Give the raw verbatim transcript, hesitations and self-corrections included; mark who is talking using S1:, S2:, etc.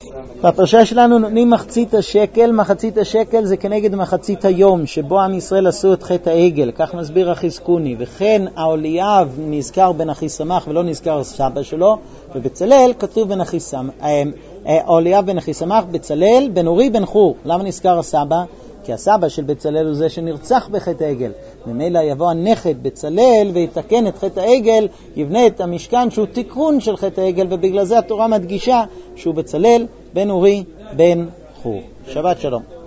S1: בפרשה שלנו נותנים מחצית השקל. מחצית השקל זה כנגד מחצית היום שבו עם ישראל עשו את חטא העגל, כך מסביר החזקוני. וכן אהליאב נזכר בן אחיסמך ולא נזכר סבא שלו, ובצלאל כתוב בן אחיסמך, אהליאב בן אחיסמך, בצלאל בן אורי בן חור. למה נזכר הסבא? כי הסבא של בצלאל הוא זה שנרצח בחטא העגל. ממילא יבוא הנכד בצלאל ויתקן את חטא העגל, יבנה את המשכן שהוא תיקון של חטא העגל, ובגלל זה התורה מדגישה שהוא בצלאל בן אורי בן חור. שבת שלום.